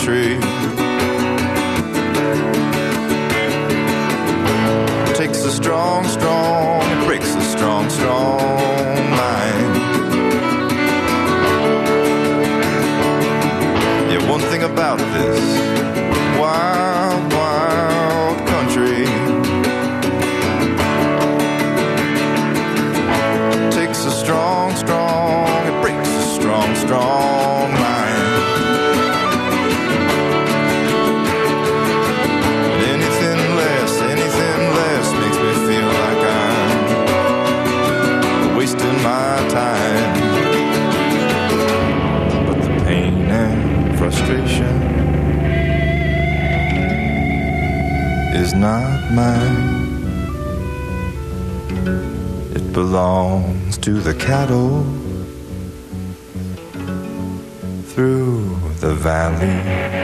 country. Takes a strong, it breaks a strong mind. Yeah, one thing about this wild country, takes a strong, it breaks a strong mind. Anything less makes me feel like I'm wasting my time. But the pain and frustration is not mine. It belongs to the cattle through the valley.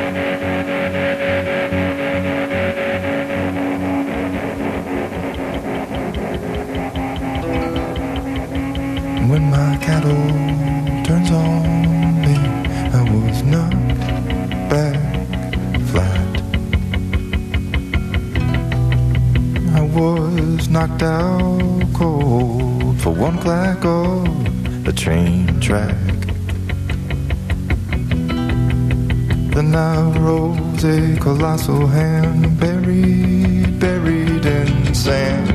When my cattle turns on me, I was knocked back flat. I was knocked out cold for one clack of a train track. Then I rose a colossal hand, buried in sand.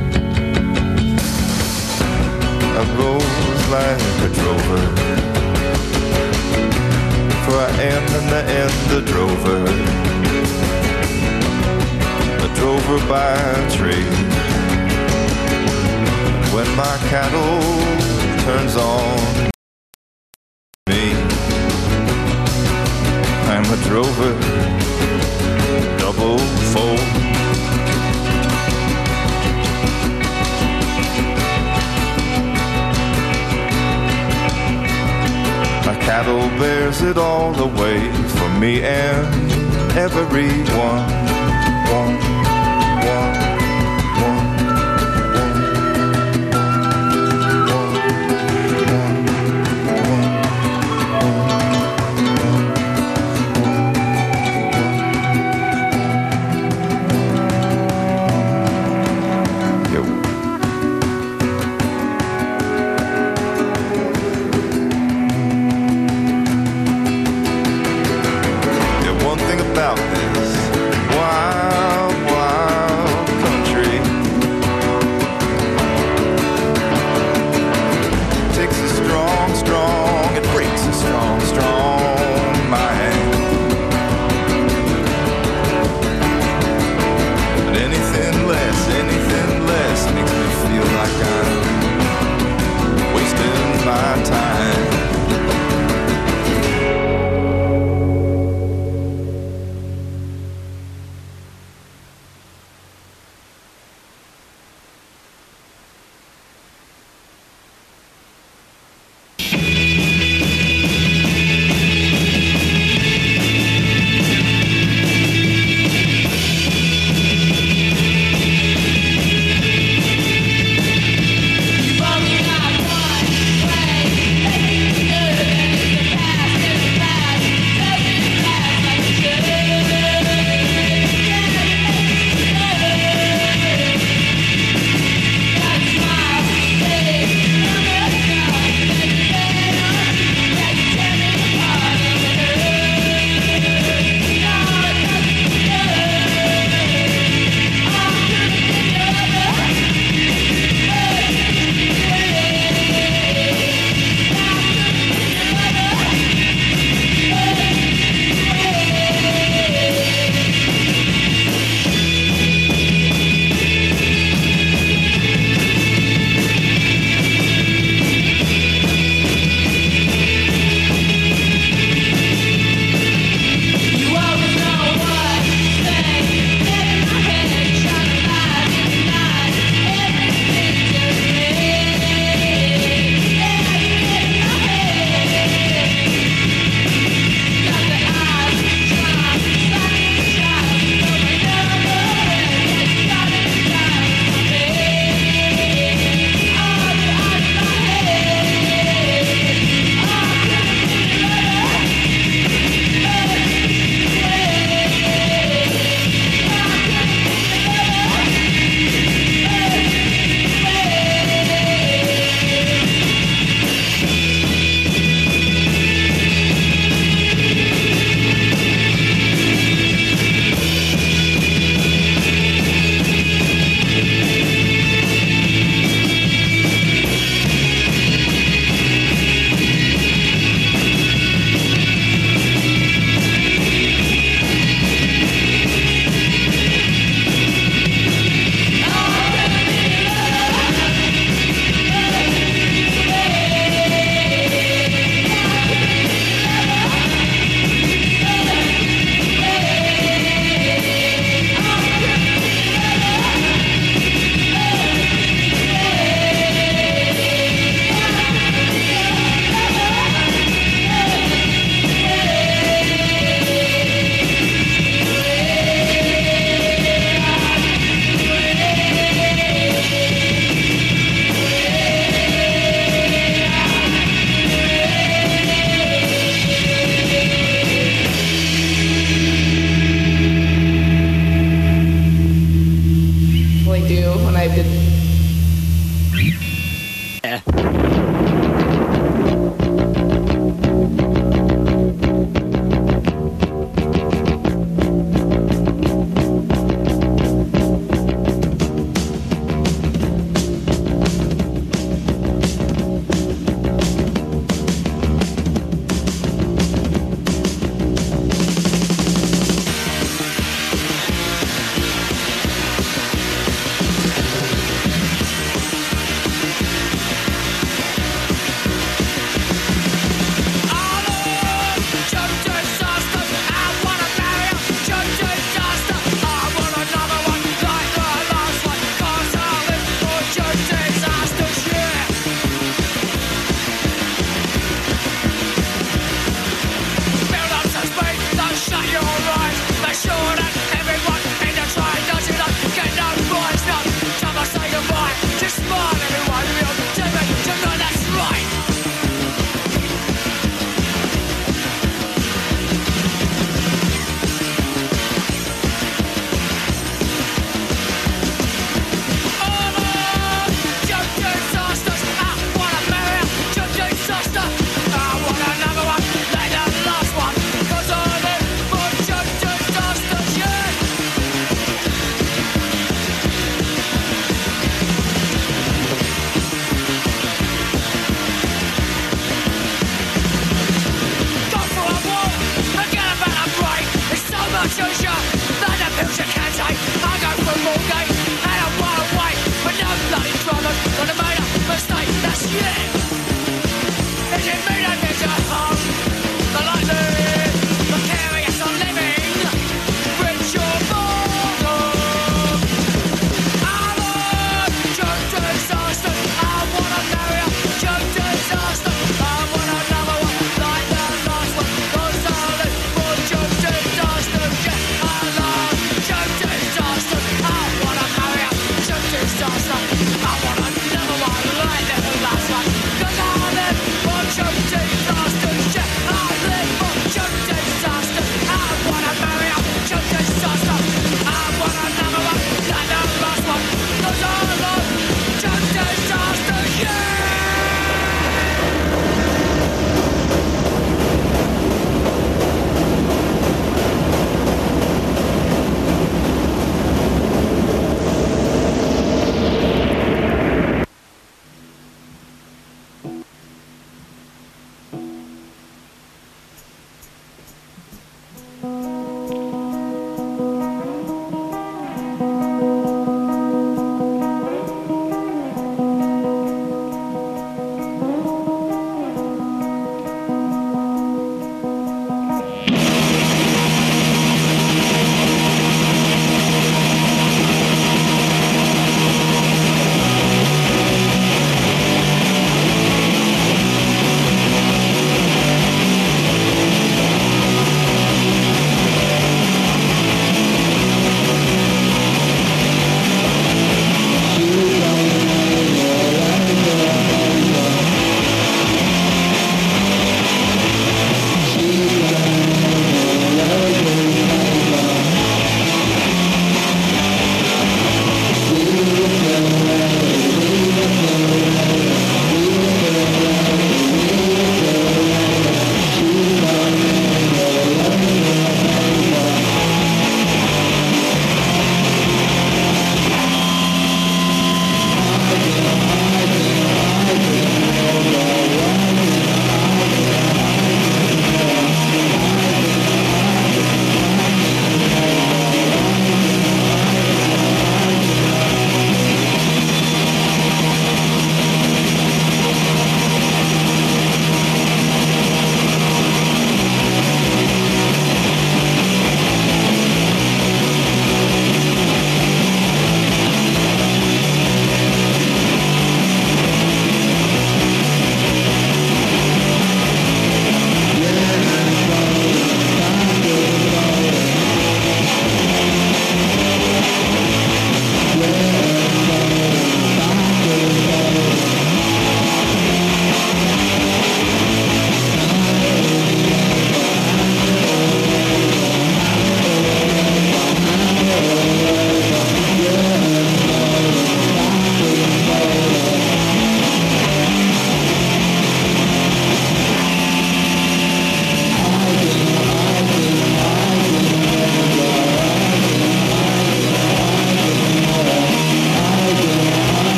I rose like a drover, for I am in the end a drover, a drover by trade. When my cattle turns on me, I'm a drover, double fold. My cattle bears it all away for me and everyone. One. About this wild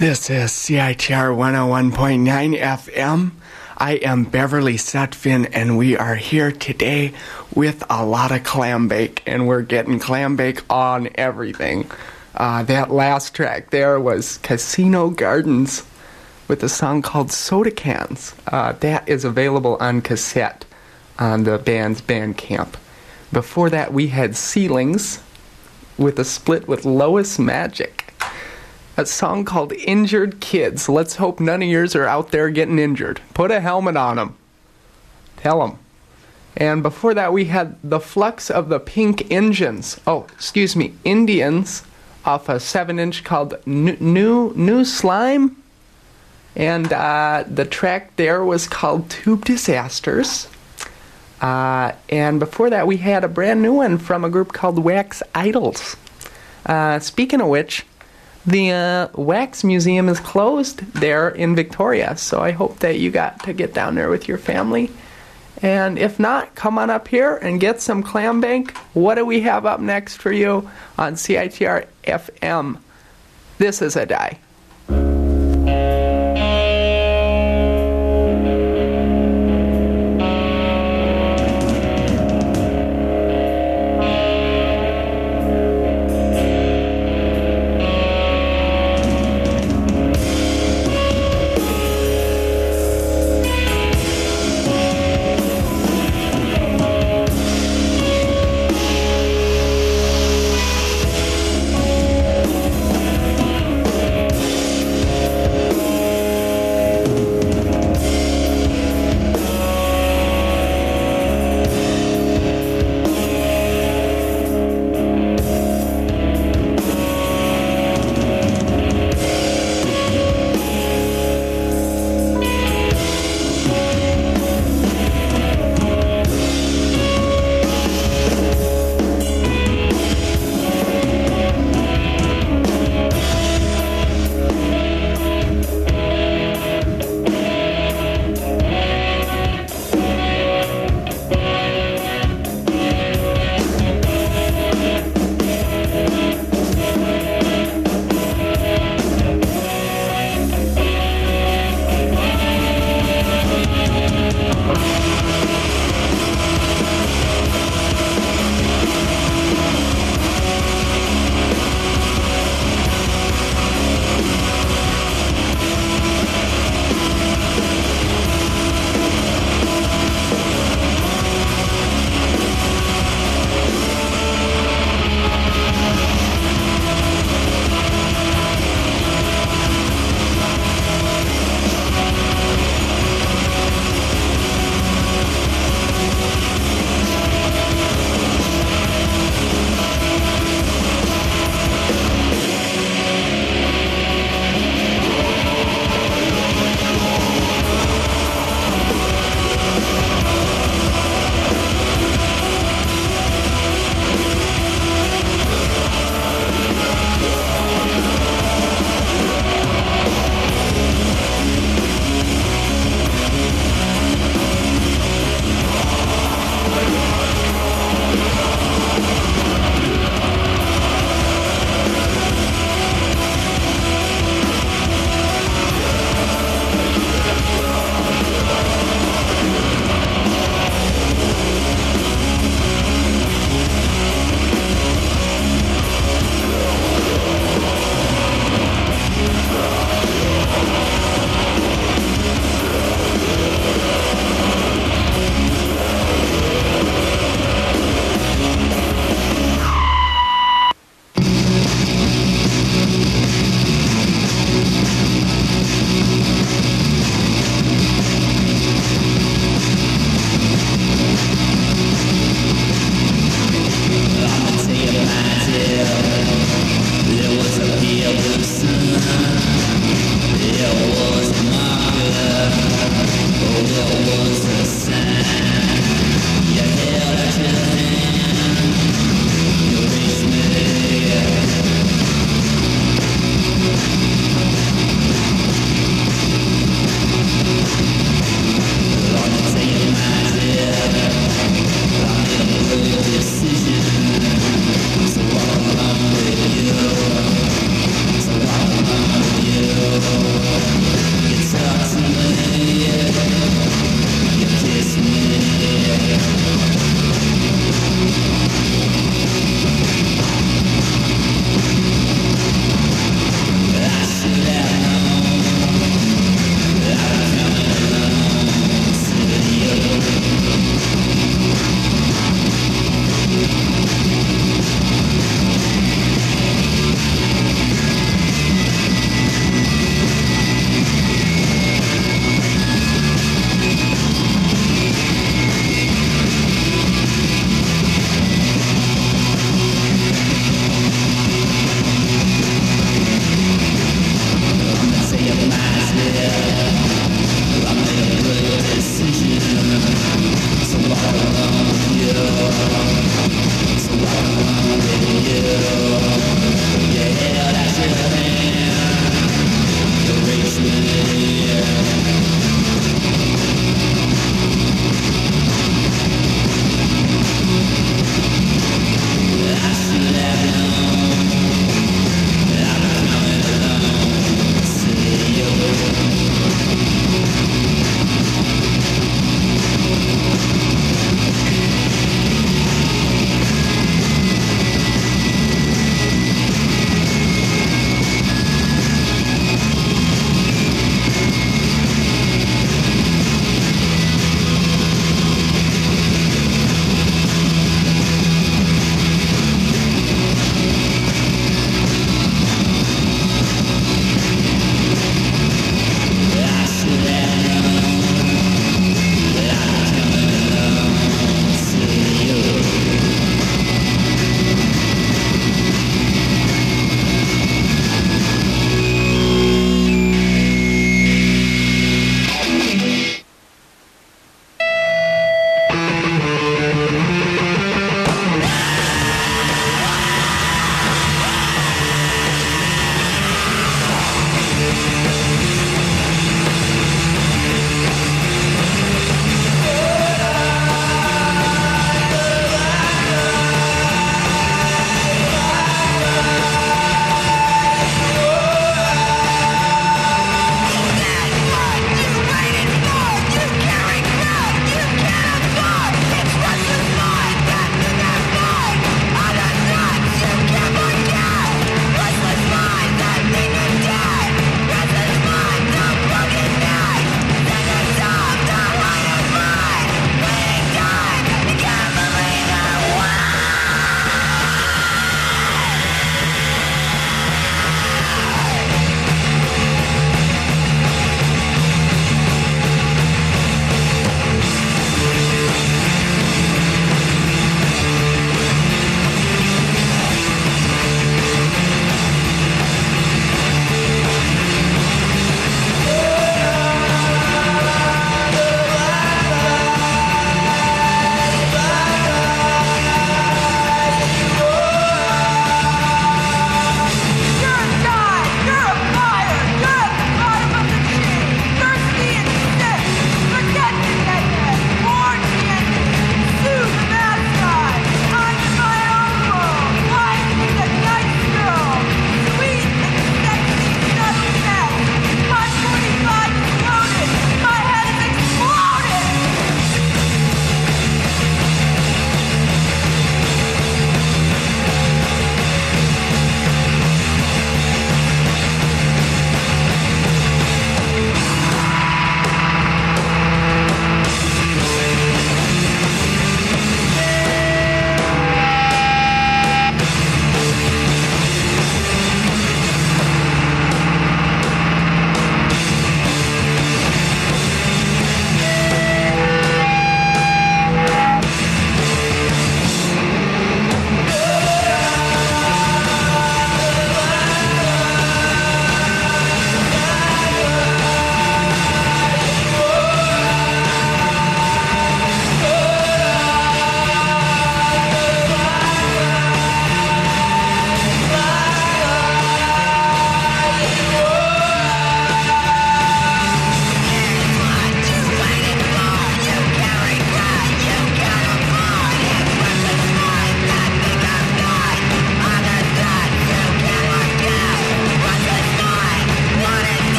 This is CITR 101.9 FM. I am Beverly Sutphin, and we are here today with a lot of clam bake, and we're getting clam bake on everything. That last track there was Casino Gardens with a song called Soda Cans. That is available on cassette on the band's Bandcamp. Before that, we had Ceilings with a split with Lois Magic. A song called Injured Kids. Let's hope none of yours are out there getting injured. Put a helmet on them. Tell them. And before that, we had The Flux of the Pink Indians, off a 7-inch called New Slime. And the track there was called Tube Disasters. And before that, we had a brand new one from a group called Wax Idols. Speaking of which, the Wax Museum is closed there in Victoria, so I hope that you got to get down there with your family. And if not, come on up here and get some clam bake. What do we have up next for you on CITR FM? This is a die.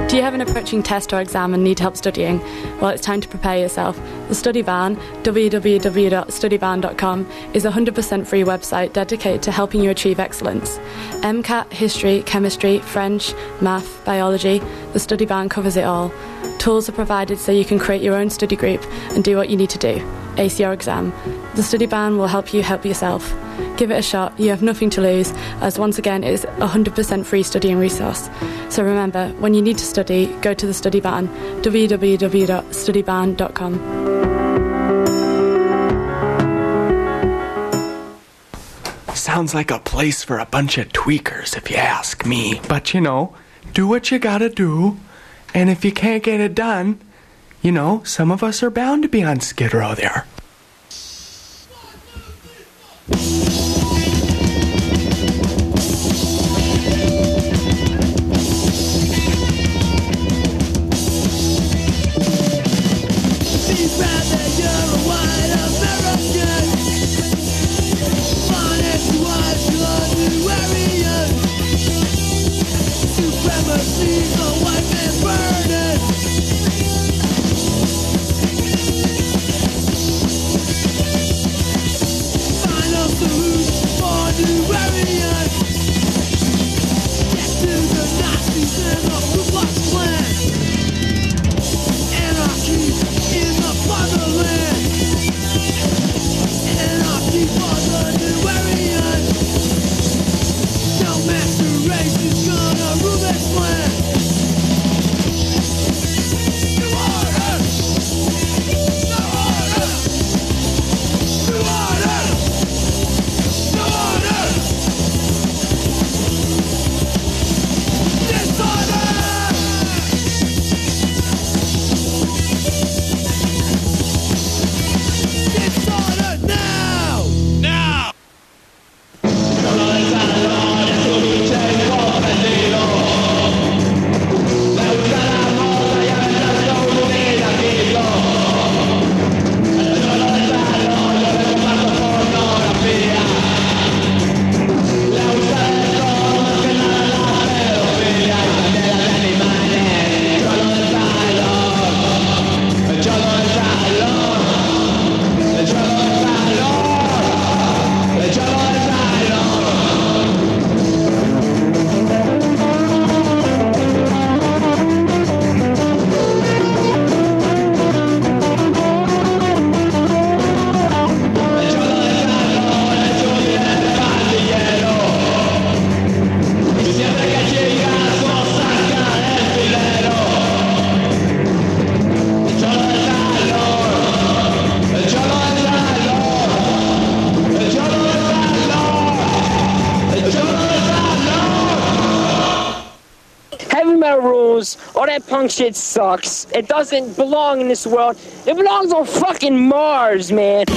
Do you have an approaching test or exam and need help studying? Well, it's time to prepare yourself. The Study Barn, www.studybarn.com, is a 100% free website dedicated to helping you achieve excellence. MCAT, history, chemistry, French, math, biology, the Study Barn covers it all. Tools are provided so you can create your own study group and do what you need to do. Ace your exam. The Study Barn will help you help yourself. Give it a shot, you have nothing to lose, as once again it is a 100% free studying resource. So remember, when you need to study, go to the Study Barn, www.studybarn.com. Sounds like a place for a bunch of tweakers, if you ask me. But you know, do what you gotta do, and if you can't get it done, you know, some of us are bound to be on Skid Row there. All that punk shit sucks. It doesn't belong in this world. It belongs on fucking Mars, man.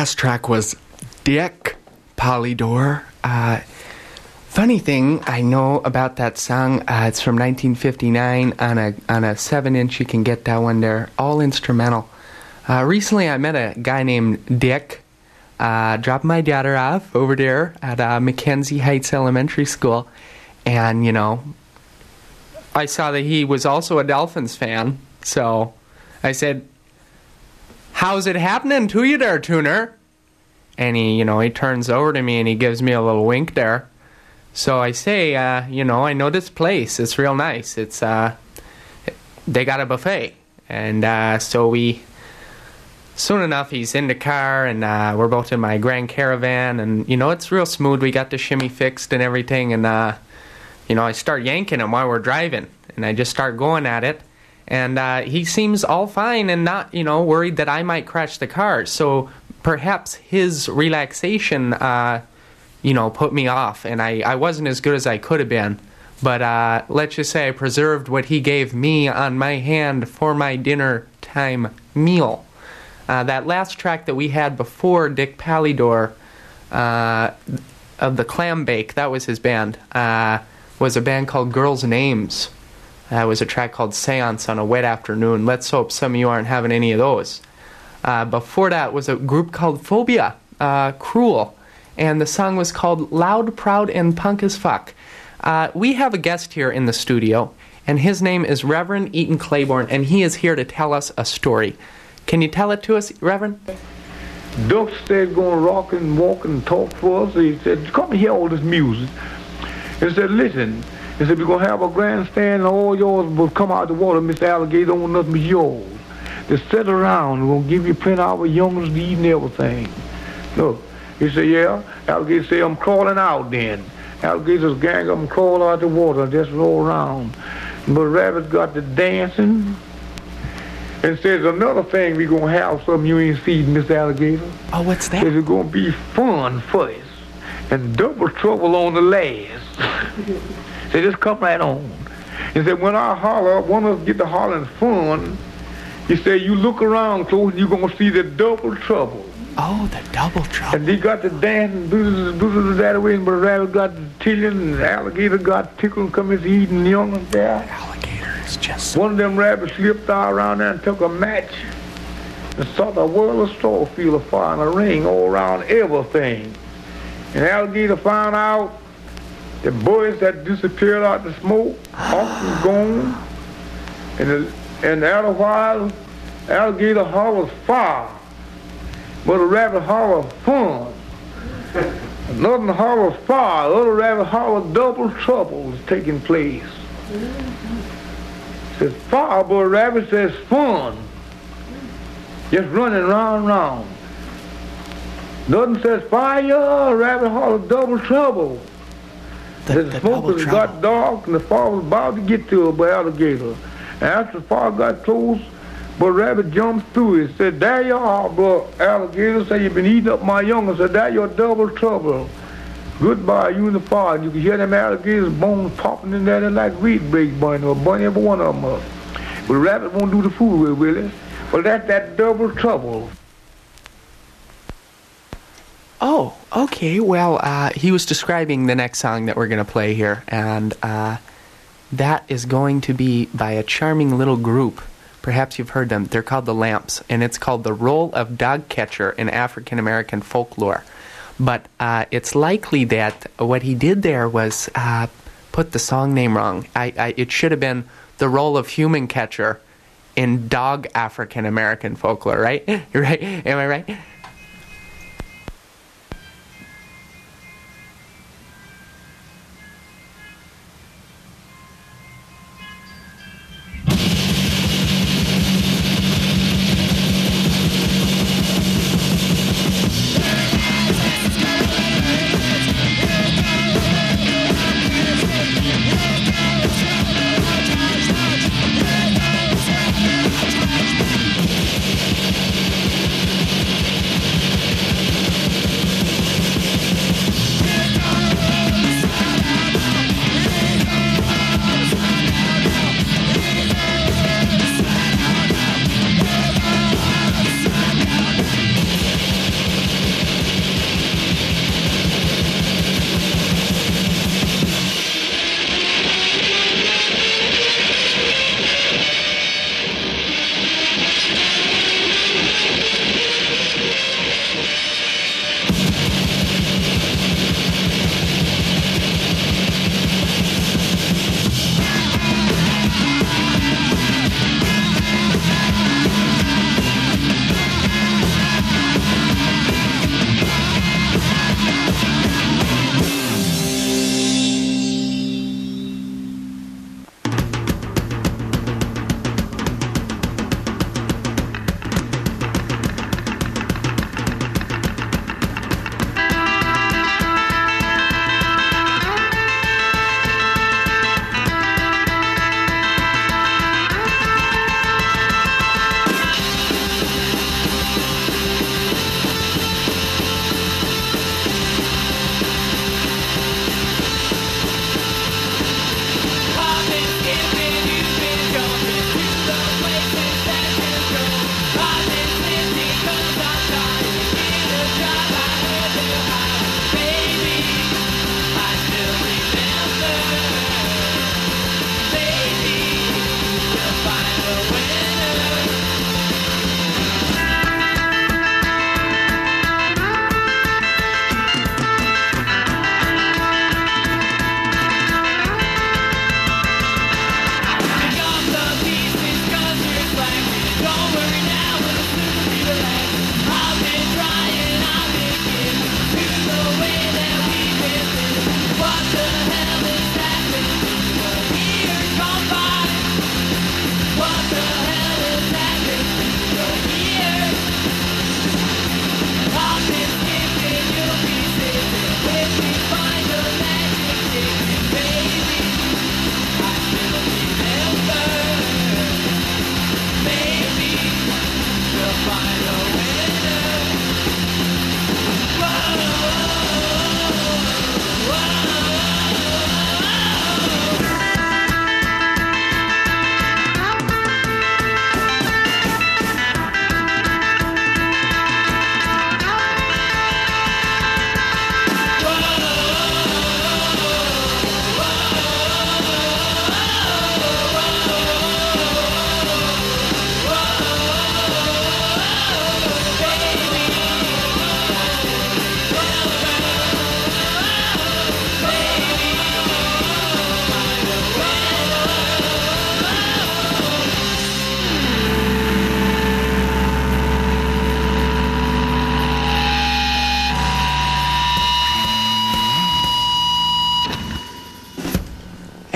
last track was Dick Polydor. Funny thing I know about that song, it's from 1959 on a 7-inch. You can get that one there, all instrumental. Recently I met a guy named Dick, dropped my daughter off over there at Mackenzie Heights Elementary School, and, you know, I saw that he was also a Dolphins fan, so I said, "How's it happening to you there, Tuner?" And he turns over to me and he gives me a little wink there. So I say, I know this place. It's real nice. It's they got a buffet. And soon enough, he's in the car, and we're both in my Grand Caravan. And, it's real smooth. We got the shimmy fixed and everything. And, I start yanking him while we're driving. And I just start going at it. And he seems all fine and not, worried that I might crash the car. So perhaps his relaxation put me off, and I wasn't as good as I could have been. But let's just say I preserved what he gave me on my hand for my dinner time meal. That last track that we had before Dick Polydor of the Clam Bake, that was his band, was a band called Girls' Names. That was a track called Seance on a Wet Afternoon. Let's hope some of you aren't having any of those. Before that was a group called Phobia, Cruel. And the song was called Loud, Proud, and Punk as Fuck. We have a guest here in the studio, and his name is Reverend Eaton Claiborne, and he is here to tell us a story. Can you tell it to us, Reverend? Duck said going to rock and walk and talk for us. He said, "Come and hear all this music." He said, "Listen." He said, "We're going to have a grandstand, and all yours will come out the water. Mr. Alligator, don't want nothing but yours. Just sit around. We're going to give you plenty of our youngers to eat and everything." Look. He said, "Yeah." Alligator said, "I'm crawling out then." Alligator's gang up and crawl out the water and just roll around. But Rabbit got to dancing and says, "Another thing we're going to have, something you ain't seen, Mr. Alligator." Oh, what's that? Says it's going to be fun first and double trouble on the last. Said, "Just come right on." He said, "When I holler, one of us get to hollering fun." He said, "You look around close and you're going to see the double trouble." Oh, the double trouble. And he got to dancing, that way, but Rabbit got to tilling, and Alligator got tickled, coming to eating young and there. Alligator is just... One of them rabbits slipped out around there and took a match and saw the world of straw field of fire and a ring all around everything. And Alligator found out the boys that disappeared out the smoke, ox was gone, and after a while, Alligator hollers fire. But a rabbit holler fun. Another holler fire. The other rabbit holler double trouble is taking place. Says fire, but a rabbit says fun. Just running round and round. Nothing says fire, a rabbit holler double trouble. The smoke got dark and the fire was about to get to a Alligator. And after the fire got close, but Rabbit jumped through it. Said, "There you are, bro." Alligator said, "You've been eating up my youngers." Said, "That's your double trouble. Goodbye, you and the fire." And you can hear them alligators' bones popping in there. They're like wheat breaks burning or burn every one of them up. But Rabbit won't do the fool with, will it? Well, that's that double trouble. Oh, okay. Well, he was describing the next song that we're going to play here, and that is going to be by a charming little group. Perhaps you've heard them. They're called the Lamps, and it's called The Role of Dog Catcher in African American Folklore. But it's likely that what he did there was put the song name wrong. It should have been The Role of Human Catcher in Dog African American Folklore, right? Right? Am I right?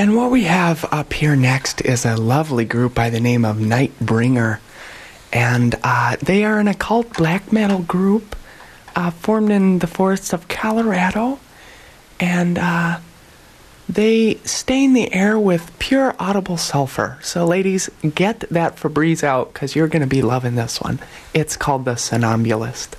And what we have up here next is a lovely group by the name of Nightbringer. And they are an occult black metal group formed in the forests of Colorado. And they stain the air with pure audible sulfur. So ladies, get that Febreze out because you're going to be loving this one. It's called The Somnambulist.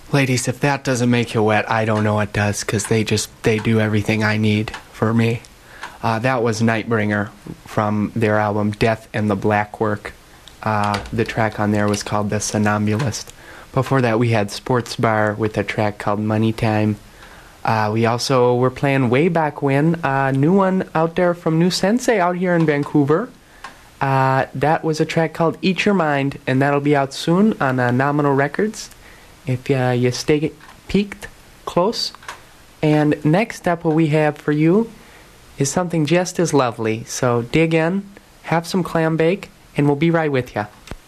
Ladies, if that doesn't make you wet, I don't know what does, because they do everything I need for me. That was Nightbringer from their album Death and the Black Work. The track on there was called The Somnambulist. Before that, we had Sports Bar with a track called Money Time. We also were playing way back when, a new one out there from New Sensei out here in Vancouver. That was a track called Eat Your Mind, and that'll be out soon on Nominal Records, if you stay peeked close. And next up, what we have for you is something just as lovely. So dig in, have some clam bake, and we'll be right with you.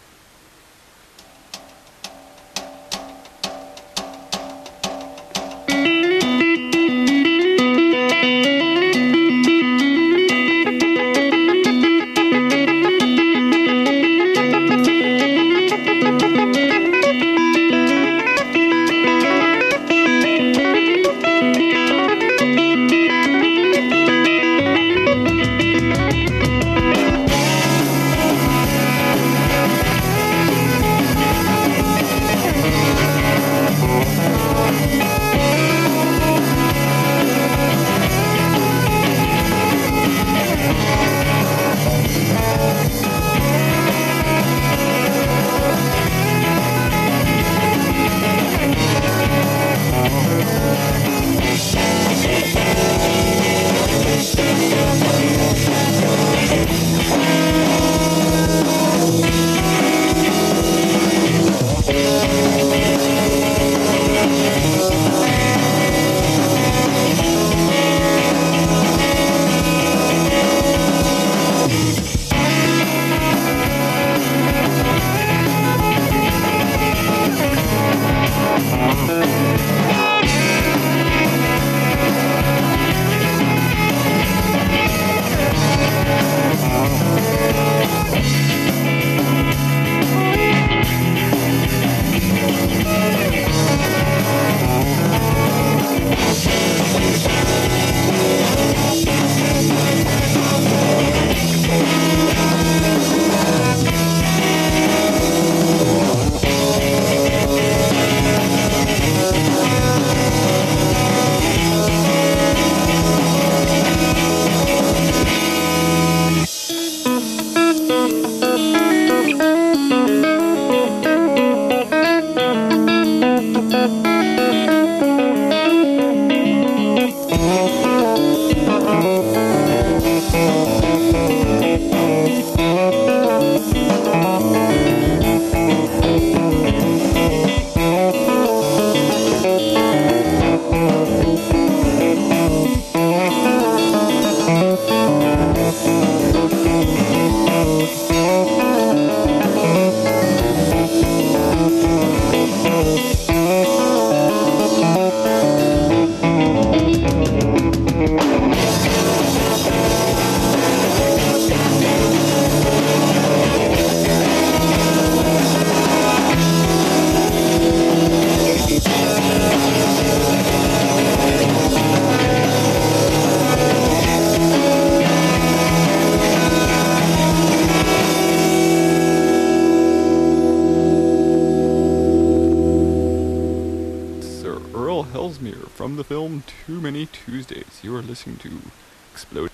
From the film Too Many Tuesdays, you are listening to Explode.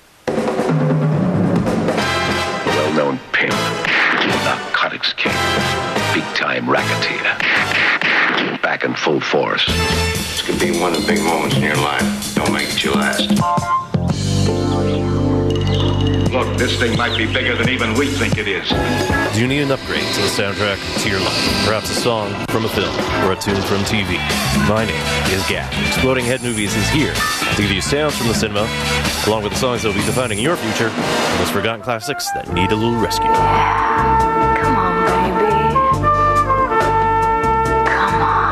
Well-known pimp, narcotics king, big-time racketeer, back in full force. This could be one of the big moments in your life. Don't make it your last. Look, this thing might be bigger than even we think it is. Do you need an upgrade to the soundtrack to your life? Perhaps a song from a film or a tune from TV? My name is Gap. Exploding Head Movies is here to give you sounds from the cinema, along with the songs that will be defining your future, and those forgotten classics that need a little rescue. Come on, baby. Come on.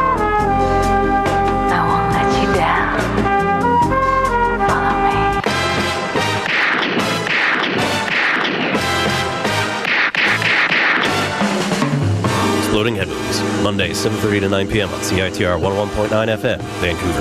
I won't let you down. Follow me. Exploding Head Movies, Monday, 7:30 to 9 p.m. on CITR 101.9 FM, Vancouver.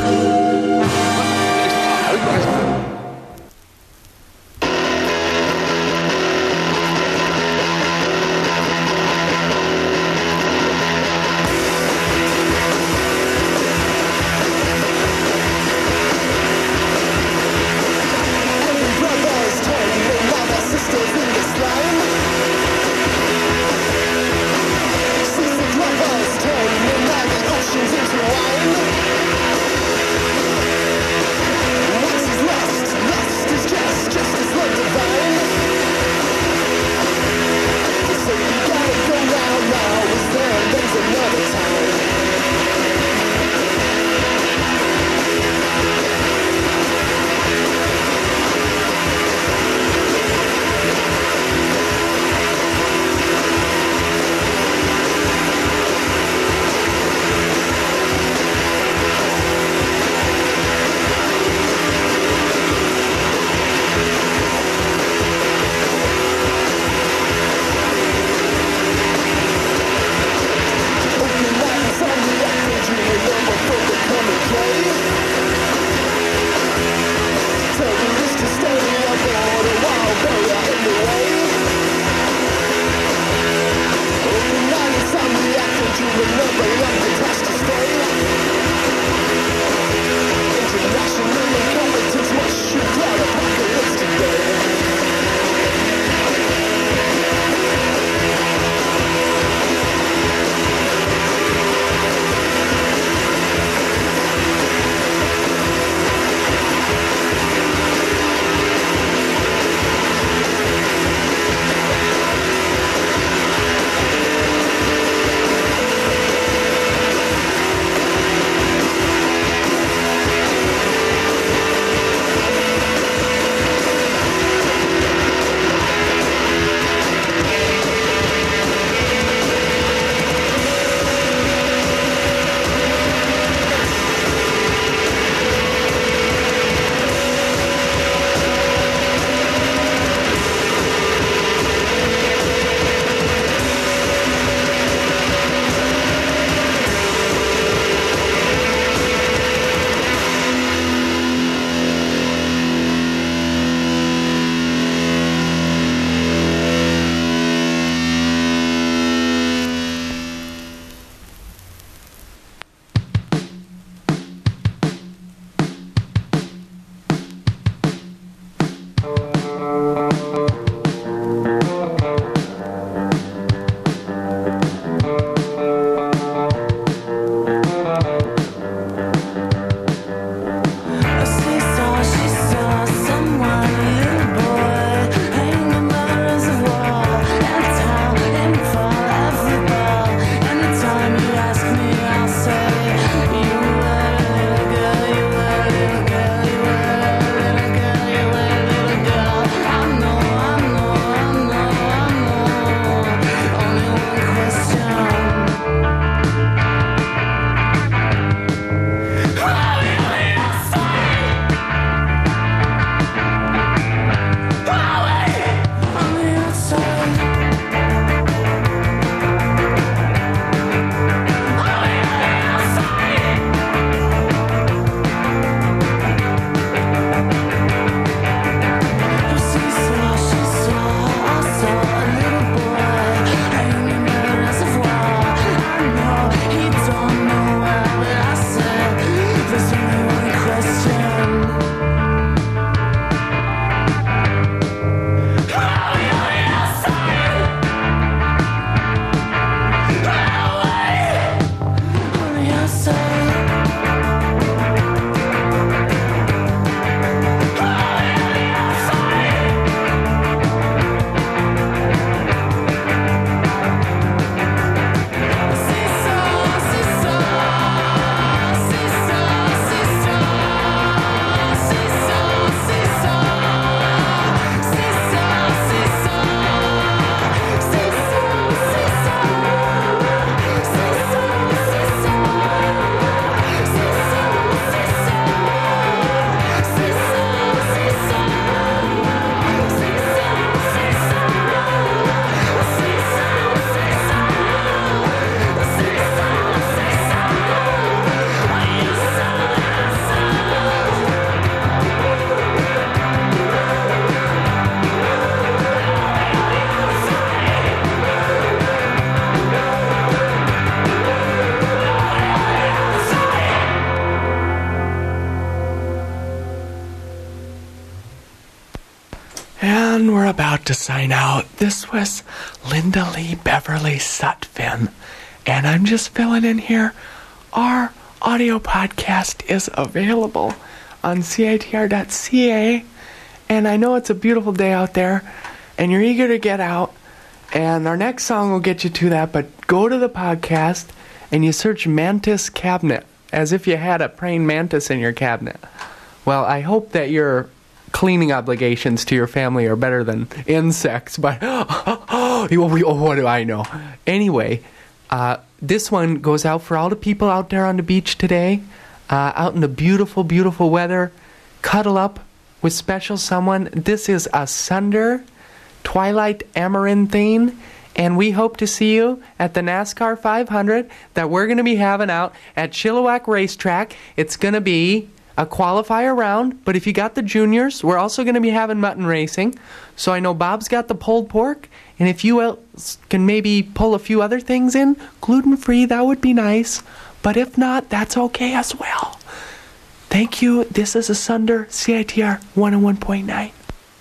to sign out. This was Linda Lee Beverly Sutphin, and I'm just filling in here. Our audio podcast is available on CITR.ca, and I know it's a beautiful day out there, and you're eager to get out, and our next song will get you to that, but go to the podcast, and you search Mantis Cabinet, as if you had a praying mantis in your cabinet. Well, I hope that your cleaning obligations to your family are better than insects, but what do I know? Anyway, this one goes out for all the people out there on the beach today, out in the beautiful, beautiful weather. Cuddle up with special someone. This is Asunder, Twilight Amaranthine, and we hope to see you at the NASCAR 500 that we're going to be having out at Chilliwack Racetrack. It's going to be a qualifier round, but if you got the juniors, we're also going to be having mutton racing. So I know Bob's got the pulled pork, and if you else can maybe pull a few other things in, gluten-free, that would be nice. But if not, that's okay as well. Thank you. This is Asunder, CITR 101.9.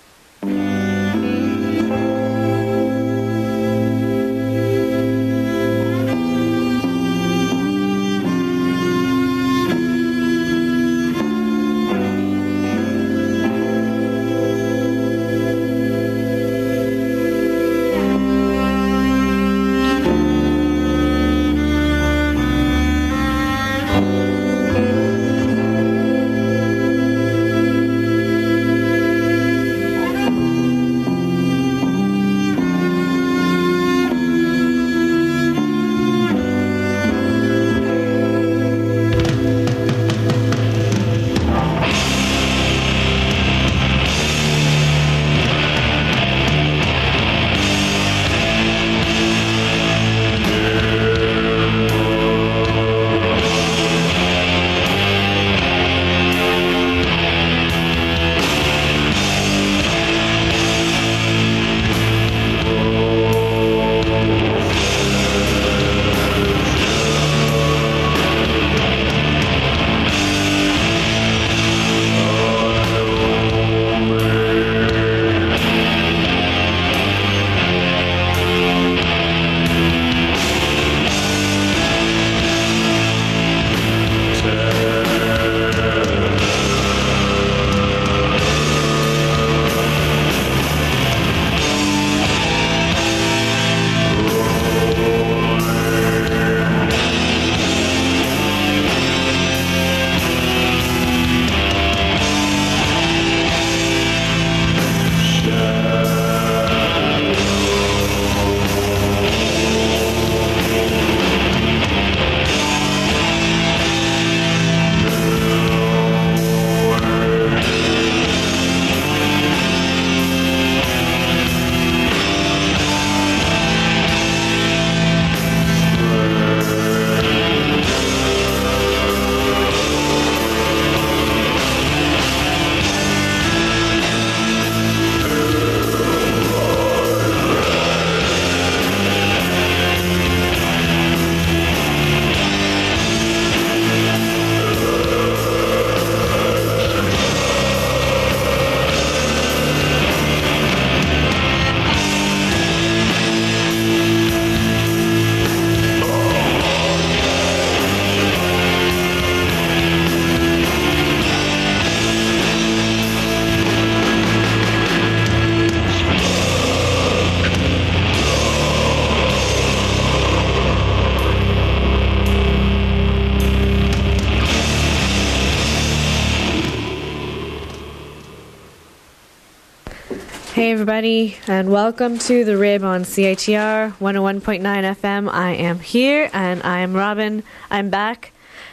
Hey everybody, and welcome to The Rib on CITR 101.9 FM. I am here, and I am Robin. I'm back.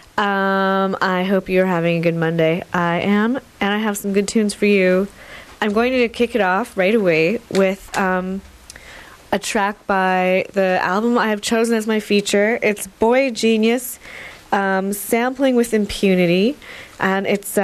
I hope you're having a good Monday. I am, and I have some good tunes for you. I'm going to kick it off right away with a track by the album I have chosen as my feature. It's Boy Genius, Sampling with Impunity, and it's